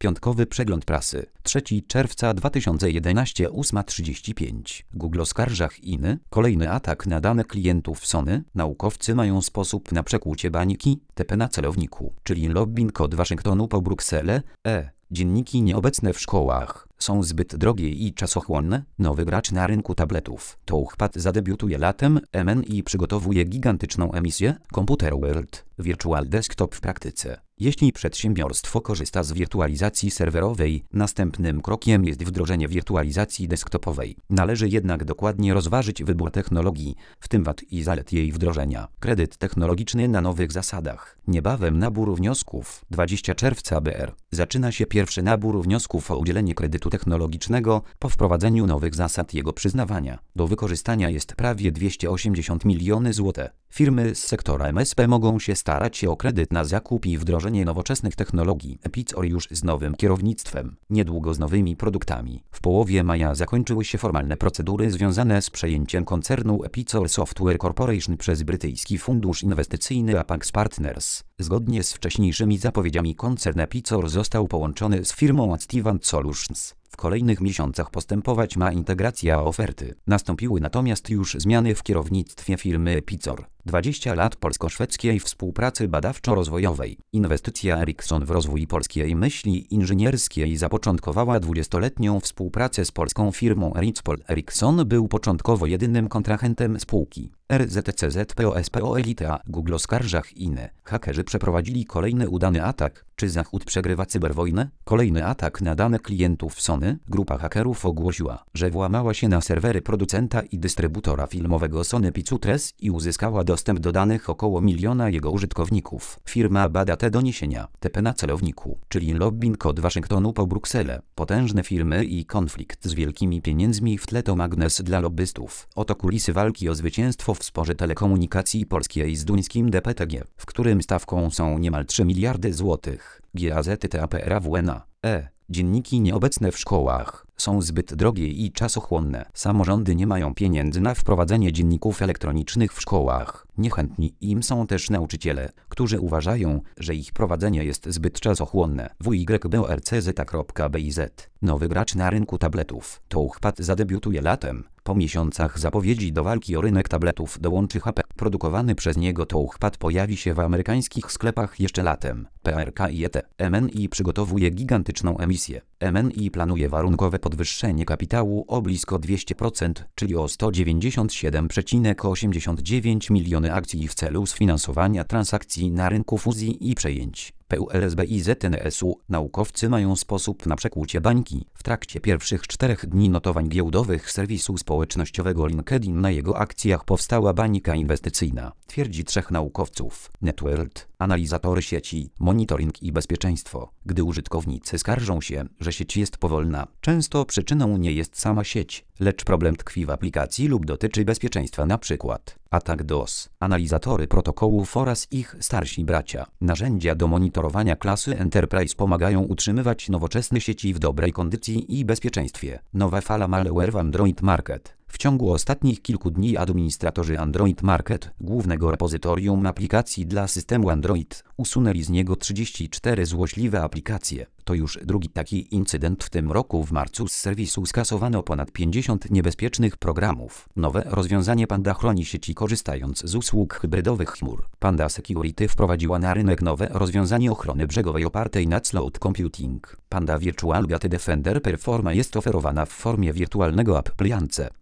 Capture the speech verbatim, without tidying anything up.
Piątkowy przegląd prasy. trzeciego czerwca dwa tysiące jedenastego, ósma trzydzieści pięć. Google oskarża Chiny. Kolejny atak na dane klientów Sony. Naukowcy mają sposób na przekłucie bańki. T P na celowniku, czyli lobbying od Waszyngtonu po Brukselę. E. Dzienniki nieobecne w szkołach. Są zbyt drogie i czasochłonne. Nowy gracz na rynku tabletów. Touchpad zadebiutuje latem. M N I przygotowuje gigantyczną emisję. Computer World. Virtual Desktop w praktyce. Jeśli przedsiębiorstwo korzysta z wirtualizacji serwerowej, następnym krokiem jest wdrożenie wirtualizacji desktopowej. Należy jednak dokładnie rozważyć wybór technologii, w tym wad i zalet jej wdrożenia. Kredyt technologiczny na nowych zasadach. Niebawem nabór wniosków. dwudziestego czerwca B R. Zaczyna się pierwszy nabór wniosków o udzielenie kredytu technologicznego po wprowadzeniu nowych zasad jego przyznawania. Do wykorzystania jest prawie dwieście osiemdziesiąt milionów złotych. Firmy z sektora M S P mogą się starać się o kredyt na zakup i wdrożenie nowoczesnych technologii. Epicor już z nowym kierownictwem, niedługo z nowymi produktami. W połowie maja zakończyły się formalne procedury związane z przejęciem koncernu Epicor Software Corporation przez brytyjski fundusz inwestycyjny Apax Partners. Zgodnie z wcześniejszymi zapowiedziami koncern Epicor został połączony z firmą Adtivant Solutions. W kolejnych miesiącach postępować ma integracja oferty. Nastąpiły natomiast już zmiany w kierownictwie firmy Epicor. dwadzieścia lat polsko-szwedzkiej współpracy badawczo-rozwojowej. Inwestycja Ericsson w rozwój polskiej myśli inżynierskiej zapoczątkowała dwudziestoletnią współpracę z polską firmą Ericsson. Ericsson był początkowo jedynym kontrahentem spółki. R Z C Z P O S P O Elite. Google oskarża Chiny. Hakerzy przeprowadzili kolejny udany atak. Czy Zachód przegrywa cyberwojnę? Kolejny atak na dane klientów Sony. Grupa hakerów ogłosiła, że włamała się na serwery producenta i dystrybutora filmowego Sony Pictures i uzyskała dostęp do danych około miliona jego użytkowników. Firma bada te doniesienia. T P na celowniku, czyli lobbying od Waszyngtonu po Brukselę. Potężne firmy i konflikt z wielkimi pieniędzmi w tle to magnes dla lobbystów. Oto kulisy walki o zwycięstwo w sporze telekomunikacji polskiej z duńskim D P T G, w którym stawką są niemal trzy miliardy złotych. G A Z T A P R A W N A. E. Dzienniki nieobecne w szkołach. Są zbyt drogie i czasochłonne. Samorządy nie mają pieniędzy na wprowadzenie dzienników elektronicznych w szkołach. Niechętni im są też nauczyciele, którzy uważają, że ich prowadzenie jest zbyt czasochłonne. W Y B O R C Z kropka B I Z. Nowy gracz na rynku tabletów. Touchpad zadebiutuje latem. Po miesiącach zapowiedzi do walki o rynek tabletów dołączy H P. Produkowany przez niego Touchpad pojawi się w amerykańskich sklepach jeszcze latem. P R K I E T. M N I przygotowuje gigantyczną emisję. M N I planuje warunkowe podwyższenie kapitału o blisko dwieście procent, czyli o sto dziewięćdziesiąt siedem przecinek osiemdziesiąt dziewięć milionów akcji w celu sfinansowania transakcji na rynku fuzji i przejęć. P U L S B I Z N S U. Naukowcy mają sposób na przekłucie bańki. W trakcie pierwszych czterech dni notowań giełdowych serwisu społecznościowego LinkedIn na jego akcjach powstała bańka inwestycyjna, twierdzi trzech naukowców. Networld, analizatory sieci, monitoring i bezpieczeństwo. Gdy użytkownicy skarżą się, że sieć jest powolna, często przyczyną nie jest sama sieć, lecz problem tkwi w aplikacji lub dotyczy bezpieczeństwa, np. atak DOS. Analizatory protokołów oraz ich starsi bracia. Narzędzia do monitorowania klasy Enterprise pomagają utrzymywać nowoczesne sieci w dobrej kondycji i bezpieczeństwie. Nowa fala malware w Android Market. W ciągu ostatnich kilku dni administratorzy Android Market, głównego repozytorium aplikacji dla systemu Android, usunęli z niego trzydzieści cztery złośliwe aplikacje. To już drugi taki incydent w tym roku. W marcu z serwisu skasowano ponad pięćdziesiąt niebezpiecznych programów. Nowe rozwiązanie Panda chroni sieci korzystając z usług hybrydowych chmur. Panda Security wprowadziła na rynek nowe rozwiązanie ochrony brzegowej opartej na cloud computing. Panda Virtual Data Defender Performa jest oferowana w formie wirtualnego appliance.